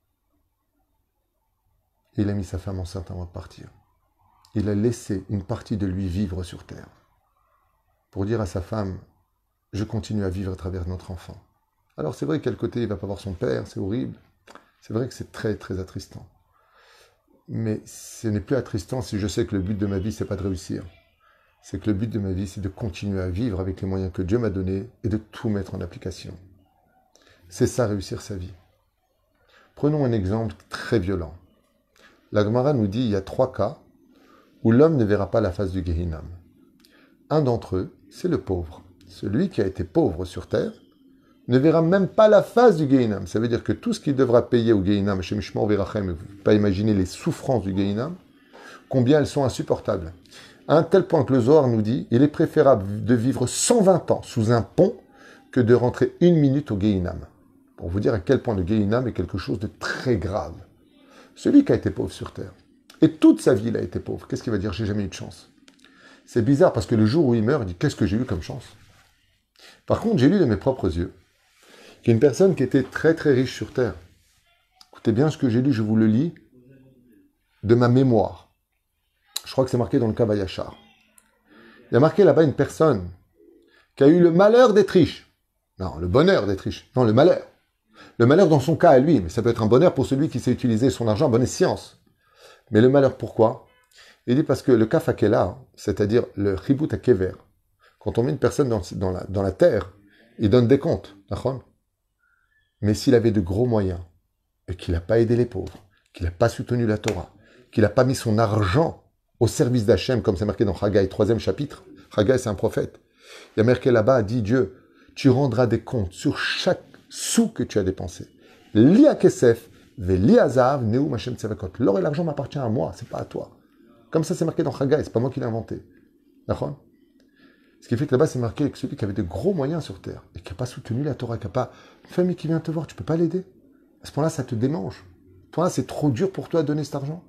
Il a mis sa femme enceinte avant de partir. Il a laissé une partie de lui vivre sur terre. Pour dire à sa femme, je continue à vivre à travers notre enfant. Alors c'est vrai qu'à côté, il ne va pas voir son père, c'est horrible. C'est vrai que c'est très, très attristant. Mais ce n'est plus attristant si je sais que le but de ma vie, c'est pas de réussir. C'est que le but de ma vie, c'est de continuer à vivre avec les moyens que Dieu m'a donnés et de tout mettre en application. C'est ça, réussir sa vie. Prenons un exemple très violent. La Gemara nous dit, il y a trois cas où l'homme ne verra pas la face du Gehinam. Un d'entre eux, c'est le pauvre. Celui qui a été pauvre sur terre ne verra même pas la face du Gehinam. Ça veut dire que tout ce qu'il devra payer au Gehinam, chez Mishmor Verachem, vous ne pouvez pas imaginer les souffrances du Gehinam, combien elles sont insupportables. À un tel point que le Zohar nous dit, il est préférable de vivre cent vingt ans sous un pont que de rentrer une minute au Gehinam. Pour vous dire à quel point le Gehinam est quelque chose de très grave. Celui qui a été pauvre sur terre, et toute sa vie il a été pauvre, qu'est-ce qu'il va dire? J'ai jamais eu de chance. C'est bizarre parce que le jour où il meurt, il dit, qu'est-ce que j'ai eu comme chance? Par contre, j'ai lu de mes propres yeux qu'il y a une personne qui était très très riche sur terre. Écoutez bien ce que j'ai lu, je vous le lis, de ma mémoire. Je crois que c'est marqué dans le Kav HaYashar. Il y a marqué là-bas une personne qui a eu le malheur d'être riche. Non, le bonheur d'être riche. Non, le malheur. Le malheur dans son cas à lui, mais ça peut être un bonheur pour celui qui sait utiliser son argent à bonne escience. Mais le malheur, pourquoi? Il dit parce que le kaf hakela, c'est-à-dire le chibut hakever, quand on met une personne dans, dans, la, dans la terre, il donne des comptes. Mais s'il avait de gros moyens, et qu'il n'a pas aidé les pauvres, qu'il n'a pas soutenu la Torah, qu'il n'a pas mis son argent au service d'Hachem, comme c'est marqué dans Haggai, troisième chapitre, Haggai c'est un prophète, il y a marqué là-bas, dit Dieu, tu rendras des comptes sur chaque sous que tu as dépensé. L'Ia Kesef, L'Ia Zahav, Neum Hashem Tzevakot. L'or et l'argent m'appartient à moi, c'est pas à toi. Comme ça, c'est marqué dans Haggai, c'est pas moi qui l'ai inventé. D'accord? Ce qui fait que là-bas, c'est marqué que celui qui avait de gros moyens sur terre et qui n'a pas soutenu la Torah, qui n'a pas une famille qui vient te voir, tu peux pas l'aider. À ce point-là, ça te démange. À ce point-là, c'est trop dur pour toi de donner cet argent.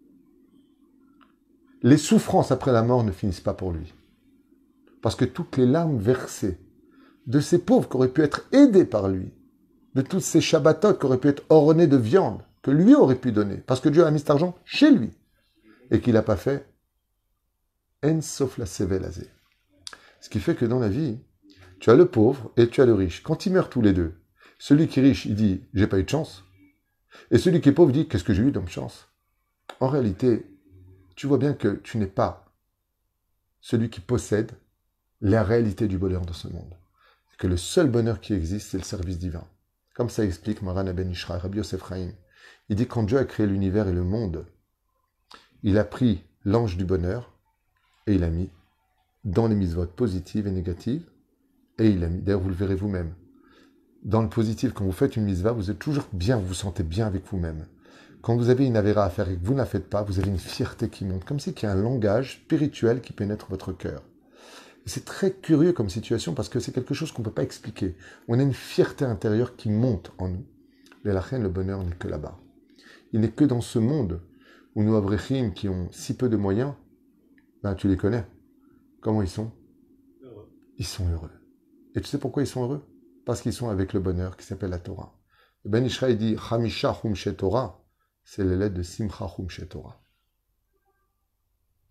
Les souffrances après la mort ne finissent pas pour lui. Parce que toutes les larmes versées de ces pauvres qui auraient pu être aidés par lui, de toutes ces Shabbatot qui auraient pu être ornés de viande, que lui aurait pu donner, parce que Dieu a mis cet argent chez lui, et qu'il n'a pas fait, en sauf la sevelazé. Ce qui fait que dans la vie, tu as le pauvre et tu as le riche. Quand ils meurent tous les deux, celui qui est riche, il dit « j'ai pas eu de chance », et celui qui est pauvre dit « qu'est-ce que j'ai eu comme chance ?» En réalité, tu vois bien que tu n'es pas celui qui possède la réalité du bonheur dans ce monde. Que le seul bonheur qui existe, c'est le service divin. Comme ça explique Maran Ben Ishra, Rabbi Yosef Chaim. Il dit quand Dieu a créé l'univers et le monde, il a pris l'ange du bonheur et il l'a mis dans les mitzvot positives et négatives, et il l'a mis, d'ailleurs vous le verrez vous-même, dans le positif, quand vous faites une mitzvah, vous êtes toujours bien, vous vous sentez bien avec vous-même. Quand vous avez une avéra à faire et que vous ne la faites pas, vous avez une fierté qui monte, comme si il y a un langage spirituel qui pénètre votre cœur. Et c'est très curieux comme situation parce que c'est quelque chose qu'on ne peut pas expliquer. On a une fierté intérieure qui monte en nous. Mais la reine, le bonheur n'est que là-bas. Il n'est que dans ce monde où nous, Avrechim, qui ont si peu de moyens, ben, tu les connais. Comment ils sont? Heureux. Ils sont heureux. Et tu sais pourquoi ils sont heureux? Parce qu'ils sont avec le bonheur qui s'appelle la Torah. Ben Ishra, il dit Hamisha Humshe Torah, c'est les lettres de Simcha Humshe Torah.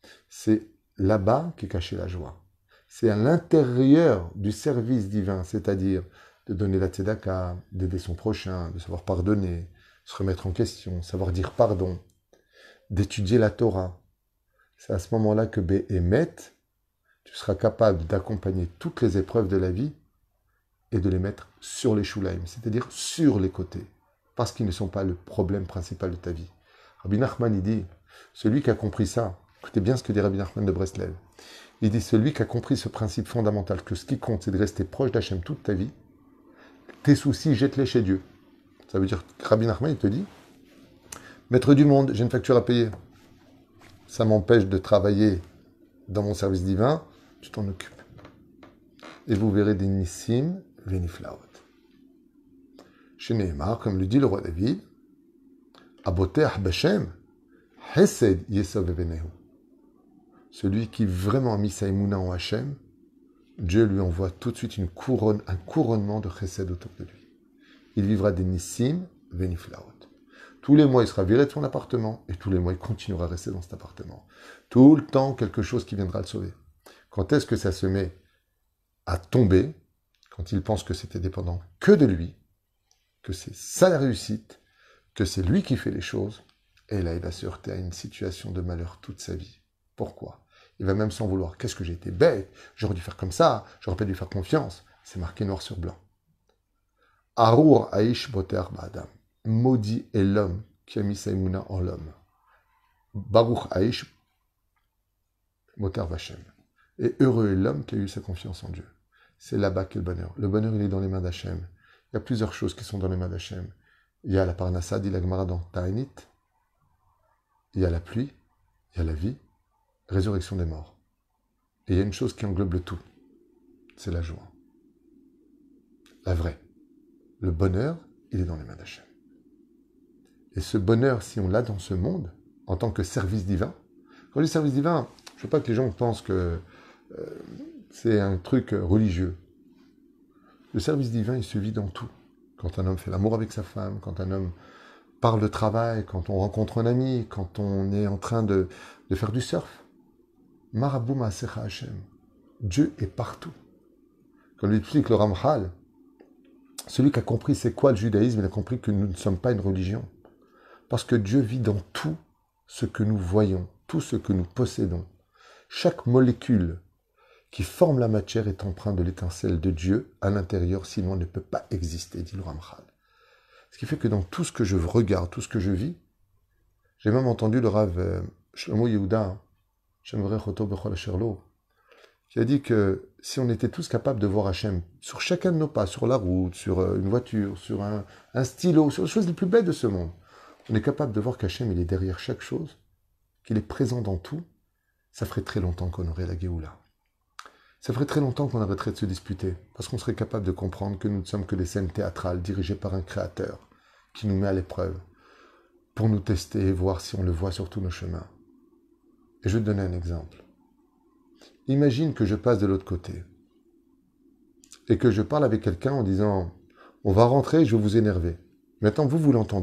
C'est là-bas qu'est cachée la joie. C'est à l'intérieur du service divin, c'est-à-dire de donner la tzedaka, d'aider son prochain, de savoir pardonner, se remettre en question, savoir dire pardon, d'étudier la Torah. C'est à ce moment-là que Béhémet, tu seras capable d'accompagner toutes les épreuves de la vie et de les mettre sur les shulaim, c'est-à-dire sur les côtés, parce qu'ils ne sont pas le problème principal de ta vie. Rabbi Nachman, il dit, celui qui a compris ça, écoutez bien ce que dit Rabbi Nachman de Breslev, il dit, celui qui a compris ce principe fondamental, que ce qui compte, c'est de rester proche d'Hachem toute ta vie, tes soucis, jette-les chez Dieu. Ça veut dire que Rabbi Nachman, il te dit, maître du monde, j'ai une facture à payer. Ça m'empêche de travailler dans mon service divin, tu t'en occupes. Et vous verrez des nissim veniflaot. Chez Nehemar, comme le dit le roi David, Aboteh Bashem, Hesed Yesov Ebenehu. Celui qui vraiment a mis sa émouna en Hachem, Dieu lui envoie tout de suite une couronne, un couronnement de Chesed autour de lui. Il vivra des nissim veniflaot. Tous les mois, il sera viré de son appartement, et tous les mois, il continuera à rester dans cet appartement. Tout le temps, quelque chose qui viendra le sauver. Quand est-ce que ça se met à tomber, quand il pense que c'était dépendant que de lui, que c'est ça la réussite, que c'est lui qui fait les choses, et là, il va se heurter à une situation de malheur toute sa vie. Pourquoi? Il va même s'en vouloir. Qu'est-ce que j'ai été bête? J'aurais dû faire comme ça, j'aurais pas dû faire confiance. C'est marqué noir sur blanc. Arur Aish Boter Ba'adam. Maudit est l'homme qui a mis sa émouna en l'homme. Baruch Aish Boter Vachem. Et heureux est l'homme qui a eu sa confiance en Dieu. C'est là-bas qu'est le bonheur. Le bonheur, il est dans les mains d'Hachem. Il y a plusieurs choses qui sont dans les mains d'Hachem. Il y a la parnassa, dit la Gemara dans Ta'anit. Il y a la pluie, il y a la vie, résurrection des morts. Et il y a une chose qui englobe le tout. C'est la joie. La vraie. Le bonheur, il est dans les mains d'Hachem. Et ce bonheur, si on l'a dans ce monde, en tant que service divin, quand je dis service divin, je ne veux pas que les gens pensent que euh, c'est un truc religieux. Le service divin, il se vit dans tout. Quand un homme fait l'amour avec sa femme, quand un homme parle de travail, quand on rencontre un ami, quand on est en train de, de faire du surf. Marabou Ma'asecha Hashem. Dieu est partout. Comme l'explique le Ramchal, celui qui a compris c'est quoi le judaïsme, il a compris que nous ne sommes pas une religion. Parce que Dieu vit dans tout ce que nous voyons, tout ce que nous possédons. Chaque molécule qui forme la matière est empreinte de l'étincelle de Dieu à l'intérieur, sinon elle ne peut pas exister, dit le Ramchal. Ce qui fait que dans tout ce que je regarde, tout ce que je vis, j'ai même entendu le Rav euh, Shlomo Yehuda, Shemrei Choto Bechol Asherlo, qui a dit que si on était tous capables de voir Hachem sur chacun de nos pas, sur la route, sur une voiture, sur un, un stylo, sur les choses les plus belles de ce monde, on est capable de voir qu'Hachem, il est derrière chaque chose, qu'il est présent dans tout, ça ferait très longtemps qu'on aurait la Géoula. Ça ferait très longtemps qu'on arrêterait de se disputer, parce qu'on serait capable de comprendre que nous ne sommes que des scènes théâtrales dirigées par un créateur qui nous met à l'épreuve pour nous tester et voir si on le voit sur tous nos chemins. Et je vais te donner un exemple. Imagine que je passe de l'autre côté et que je parle avec quelqu'un en disant « On va rentrer, je vais vous énerver. Maintenant, vous, vous l'entendez. »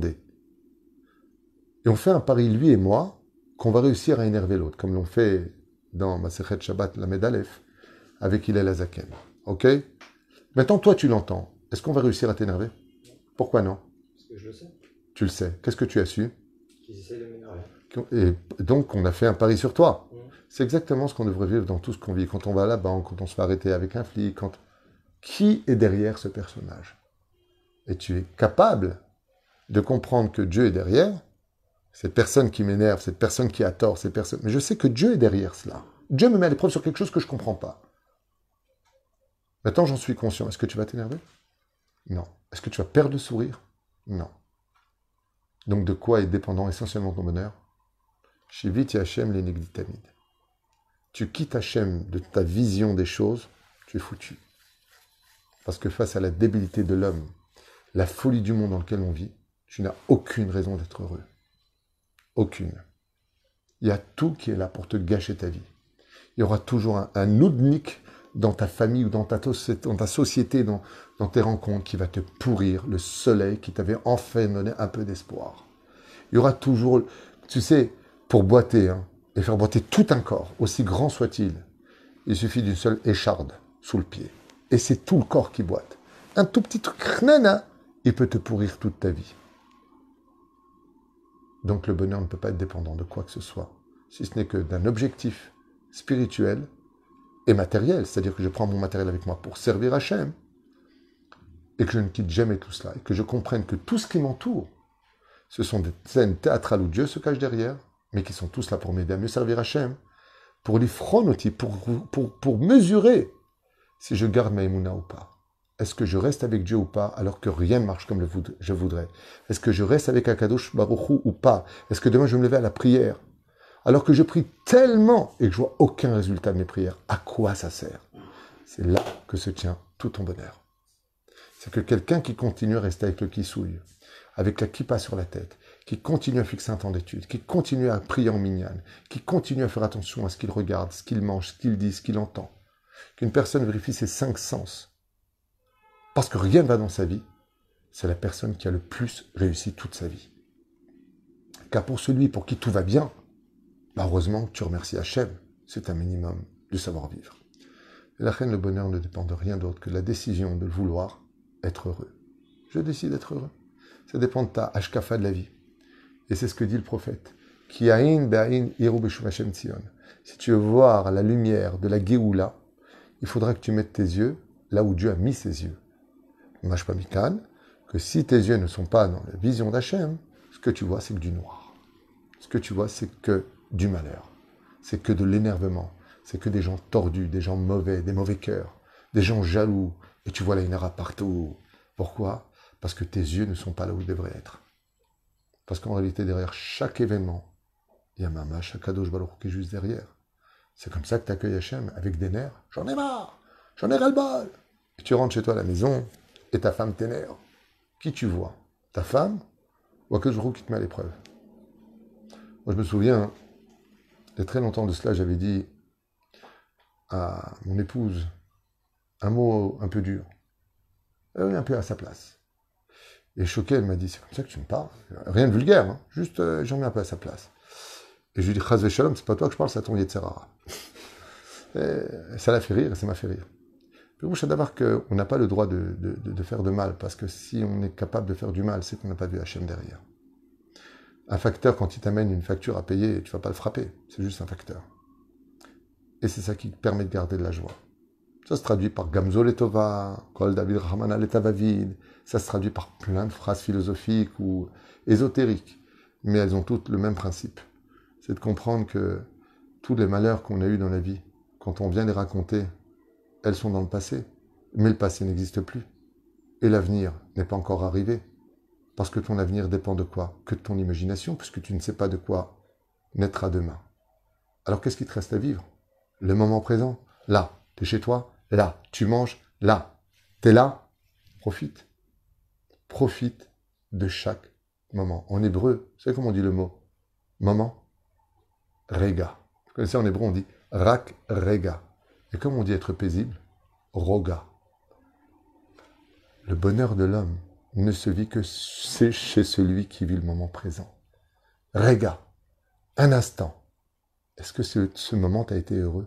Et on fait un pari, lui et moi, qu'on va réussir à énerver l'autre, comme l'on fait dans Masechet Shabbat, la Medalef, avec Hillel Azaken. Ok? Maintenant, toi, tu l'entends. Est-ce qu'on va réussir à t'énerver? Pourquoi non? Parce que je le sais. Tu le sais. Qu'est-ce que tu as su? Qu'ils essaient de m'énerver. Et donc, on a fait un pari sur toi. Mmh. C'est exactement ce qu'on devrait vivre dans tout ce qu'on vit. Quand on va à la banque, quand on se fait arrêter avec un flic, quand... Qui est derrière ce personnage? Et tu es capable de comprendre que Dieu est derrière, cette personne qui m'énerve, cette personne qui a tort, cette personne... Mais je sais que Dieu est derrière cela. Dieu me met à l'épreuve sur quelque chose que je ne comprends pas. Maintenant, j'en suis conscient. Est-ce que tu vas t'énerver? Non. Est-ce que tu vas perdre le sourire? Non. Donc, de quoi est dépendant essentiellement ton bonheur? Shiviti Hashem l'enigditamid. Tu quittes Hashem de ta vision des choses, tu es foutu. Parce que face à la débilité de l'homme, la folie du monde dans lequel on vit, tu n'as aucune raison d'être heureux. Aucune. Il y a tout qui est là pour te gâcher ta vie. Il y aura toujours un, un oudnik dans ta famille ou dans ta, dans ta société, dans, dans tes rencontres, qui va te pourrir le soleil qui t'avait enfin donné un peu d'espoir. Il y aura toujours, tu sais, pour boiter, hein, et faire boiter tout un corps, aussi grand soit-il. Il suffit d'une seule écharde sous le pied. Et c'est tout le corps qui boite. Un tout petit truc, nana, il peut te pourrir toute ta vie. Donc le bonheur ne peut pas être dépendant de quoi que ce soit, si ce n'est que d'un objectif spirituel et matériel, c'est-à-dire que je prends mon matériel avec moi pour servir Hachem, et que je ne quitte jamais tout cela, et que je comprenne que tout ce qui m'entoure, ce sont des scènes théâtrales où Dieu se cache derrière, mais qui sont tous là pour m'aider à mieux servir Hachem, pour les phronotis, pour, pour, pour mesurer si je garde ma émouna ou pas. Est-ce que je reste avec Dieu ou pas, alors que rien ne marche comme je voudrais? Est-ce que je reste avec Akadosh Baruch Hu ou pas? Est-ce que demain je vais me lever à la prière, alors que je prie tellement et que je vois aucun résultat de mes prières? À quoi ça sert? C'est là que se tient tout ton bonheur. C'est que quelqu'un qui continue à rester avec le kissouille, avec la kippa sur la tête, qui continue à fixer un temps d'étude, qui continue à prier en minyan, qui continue à faire attention à ce qu'il regarde, ce qu'il mange, ce qu'il dit, ce qu'il entend, qu'une personne vérifie ses cinq sens, parce que rien ne va dans sa vie, c'est la personne qui a le plus réussi toute sa vie. Car pour celui pour qui tout va bien, bah heureusement tu remercies Hachem, c'est un minimum de savoir-vivre. La reine, le bonheur ne dépend de rien d'autre que de la décision de le vouloir être heureux. Je décide d'être heureux. Ça dépend de ta hashkafa de la vie. Et c'est ce que dit le prophète. Ki aïn be'aïn iru b'shuv Hashem Tzion. Si tu veux voir la lumière de la Géoula, il faudra que tu mettes tes yeux là où Dieu a mis ses yeux. Mâche pas mikan, que si tes yeux ne sont pas dans la vision d'Hachem, ce que tu vois, c'est que du noir. Ce que tu vois, c'est que du malheur. C'est que de l'énervement. C'est que des gens tordus, des gens mauvais, des mauvais cœurs, des gens jaloux. Et tu vois la inara partout. Pourquoi? Parce que tes yeux ne sont pas là où ils devraient être. Parce qu'en réalité, derrière chaque événement, il y a Mamash Akadosh Baruch Hu qui est juste derrière. C'est comme ça que tu accueilles Hachem, avec des nerfs. J'en ai marre, j'en ai ras-le-bol. Et tu rentres chez toi à la maison, et ta femme t'énerve. Qui tu vois? Ta femme ou Akadosh Baruch Hu qui te met à l'épreuve? Moi, je me souviens, il y a très longtemps de cela, j'avais dit à mon épouse un mot un peu dur, un peu à sa place. Et choquée, elle m'a dit, c'est comme ça que tu me parles? Rien de vulgaire, hein, juste euh, j'en mets un peu à sa place. Et je lui ai dit, Chaz Shalom, c'est pas toi que je parle, c'est à ton Yetzerara. Ça l'a fait rire et ça m'a fait rire. Puis je sais d'abord qu'on n'a pas le droit de, de, de, de faire de mal, parce que si on est capable de faire du mal, c'est qu'on n'a pas vu Hachem derrière. Un facteur, quand il t'amène une facture à payer, tu ne vas pas le frapper, c'est juste un facteur. Et c'est ça qui permet de garder de la joie. Ça se traduit par Gamzo Letova, Kol David Rahman Letavavid. Ça se traduit par plein de phrases philosophiques ou ésotériques. Mais elles ont toutes le même principe. C'est de comprendre que tous les malheurs qu'on a eus dans la vie, quand on vient les raconter, elles sont dans le passé. Mais le passé n'existe plus. Et l'avenir n'est pas encore arrivé. Parce que ton avenir dépend de quoi? Que de ton imagination, puisque tu ne sais pas de quoi naîtra demain. Alors qu'est-ce qui te reste à vivre? Le moment présent. Là, tu es chez toi. Là, tu manges. Là, tu es là. Profite. Profite de chaque moment. En hébreu, vous savez comment on dit le mot? Moment? Rega. Vous connaissez en hébreu, on dit rak rega. Et comme on dit être paisible? Roga. Le bonheur de l'homme ne se vit que chez celui qui vit le moment présent. Rega. Un instant. Est-ce que ce, ce moment t'a été heureux?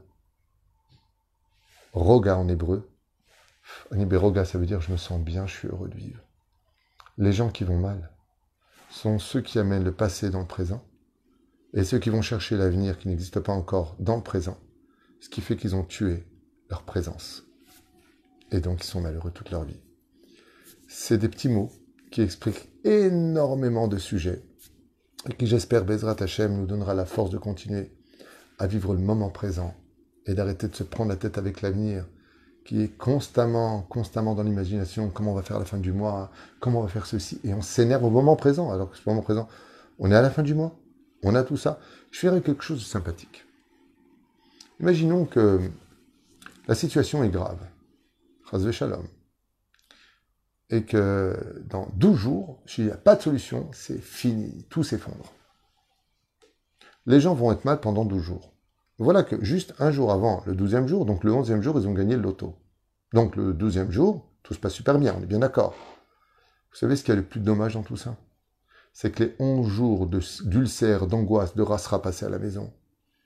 Roga en hébreu. En hébreu, roga, ça veut dire je me sens bien, je suis heureux de vivre. Les gens qui vont mal sont ceux qui amènent le passé dans le présent et ceux qui vont chercher l'avenir qui n'existe pas encore dans le présent, ce qui fait qu'ils ont tué leur présence. Et donc ils sont malheureux toute leur vie. C'est des petits mots qui expliquent énormément de sujets et qui, j'espère, Bezrat Hashem nous donnera la force de continuer à vivre le moment présent et d'arrêter de se prendre la tête avec l'avenir qui est constamment, constamment dans l'imagination, comment on va faire à la fin du mois, comment on va faire ceci, et on s'énerve au moment présent, alors que ce moment présent, on est à la fin du mois, on a tout ça. Je ferai quelque chose de sympathique. Imaginons que la situation est grave, Chaz Shalom, et que dans douze jours, s'il n'y a pas de solution, c'est fini, tout s'effondre. Les gens vont être mal pendant douze jours. Voilà que juste un jour avant, le douzième jour, donc le onzième jour, ils ont gagné le loto. Donc le douzième jour, tout se passe super bien, on est bien d'accord. Vous savez ce qu'il y a le plus dommage dans tout ça? C'est que les onze jours de, d'ulcère, d'angoisse, de rasera passés à la maison,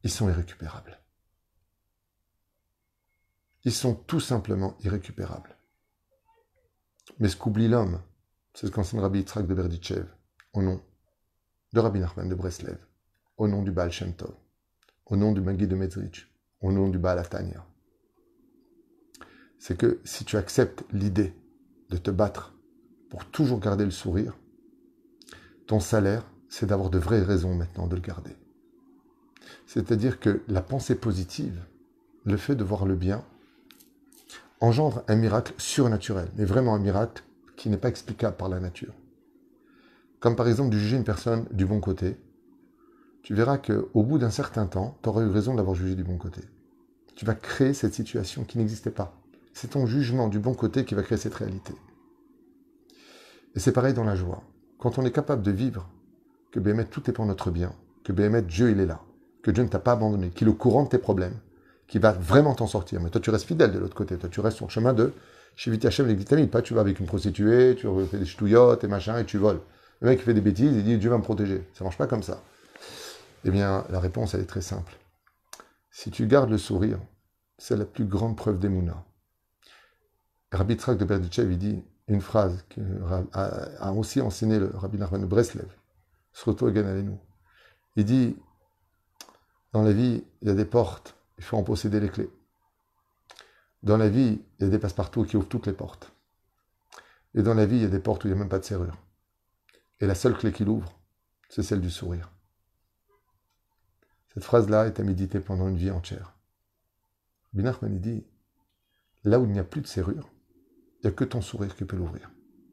ils sont irrécupérables. Ils sont tout simplement irrécupérables. Mais ce qu'oublie l'homme, c'est ce qu'enseigne Rabbi Yitzhak de Berditchev, au nom de Rabbi Nachman de Breslev, au nom du Baal Shem Tov, au nom du Magid de Mezrich, au nom du Baal Atania. C'est que si tu acceptes l'idée de te battre pour toujours garder le sourire, ton salaire, c'est d'avoir de vraies raisons maintenant de le garder. C'est-à-dire que la pensée positive, le fait de voir le bien, engendre un miracle surnaturel, mais vraiment un miracle qui n'est pas explicable par la nature. Comme par exemple de juger une personne du bon côté, tu verras qu'au bout d'un certain temps, tu auras eu raison d'avoir jugé du bon côté. Tu vas créer cette situation qui n'existait pas. C'est ton jugement du bon côté qui va créer cette réalité. Et c'est pareil dans la joie. Quand on est capable de vivre que Béhémet, tout est pour notre bien, que Béhémet, Dieu, il est là, que Dieu ne t'a pas abandonné, qu'il est au courant de tes problèmes, qu'il va vraiment t'en sortir. Mais toi, tu restes fidèle de l'autre côté. Toi, tu restes sur le chemin de Shivit Hashem les vitamines. Pas tu vas avec une prostituée, tu fais des ch'touillottes et machin, et tu voles. Le mec qui fait des bêtises, il dit Dieu va me protéger. Ça ne marche pas comme ça. Eh bien, la réponse, elle est très simple. Si tu gardes le sourire, c'est la plus grande preuve d'Emouna. Rabbi Yitzhak de Berditchev, il dit une phrase que a aussi enseigné le Rabbi Nachman de Breslev, surtout Egan Aleinu. Il dit, dans la vie, il y a des portes, il faut en posséder les clés. Dans la vie, il y a des passe-partout qui ouvrent toutes les portes. Et dans la vie, il y a des portes où il n'y a même pas de serrure. Et la seule clé qui l'ouvre, c'est celle du sourire. Cette phrase-là est à méditer pendant une vie entière. Rabbi Nachman, il dit, là où il n'y a plus de serrure, il n'y a que ton sourire qui peut l'ouvrir.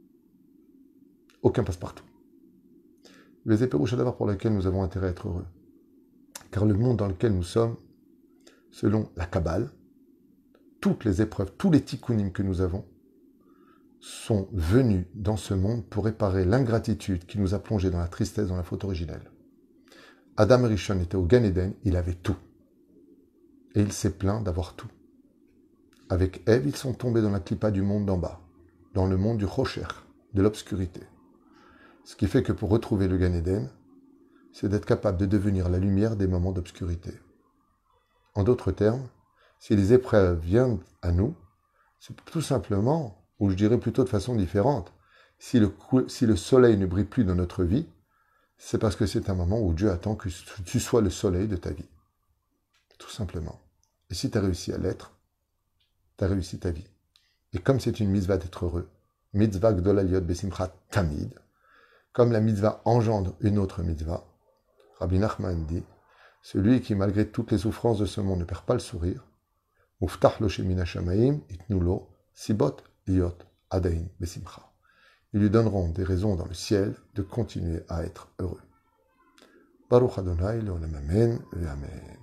Aucun passe-partout. Les épérouches d'abord pour lesquels nous avons intérêt à être heureux. Car le monde dans lequel nous sommes, selon la Kabbale, toutes les épreuves, tous les tikkunim que nous avons, sont venus dans ce monde pour réparer l'ingratitude qui nous a plongés dans la tristesse, dans la faute originelle. Adam Rishon était au Gan Eden, il avait tout. Et il s'est plaint d'avoir tout. Avec Ève, ils sont tombés dans la clipa du monde d'en bas, dans le monde du Rocher, de l'obscurité. Ce qui fait que pour retrouver le Gan Eden, c'est d'être capable de devenir la lumière des moments d'obscurité. En d'autres termes, si les épreuves viennent à nous, c'est tout simplement, ou je dirais plutôt de façon différente, si le, si le soleil ne brille plus dans notre vie, c'est parce que c'est un moment où Dieu attend que tu sois le soleil de ta vie. Tout simplement. Et si tu as réussi à l'être, tu as réussi ta vie. Et comme c'est une mitzvah d'être heureux, mitzvah gdola liot besimcha tamid, comme la mitzvah engendre une autre mitzvah, Rabbi Nachman dit, celui qui malgré toutes les souffrances de ce monde ne perd pas le sourire, muftach lo shemina shamayim itnu lo sibot liot adain besimcha. Ils lui donneront des raisons dans le ciel de continuer à être heureux. Baruch Adonai, l'olam amen, et amen.